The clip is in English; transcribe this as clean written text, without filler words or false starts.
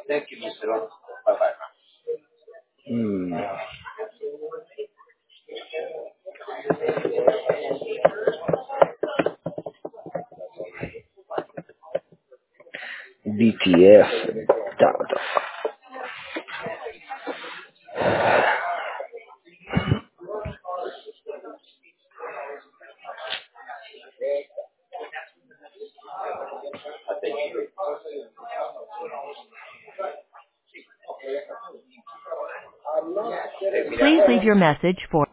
Hmm. BTF. Dot. Please leave your message for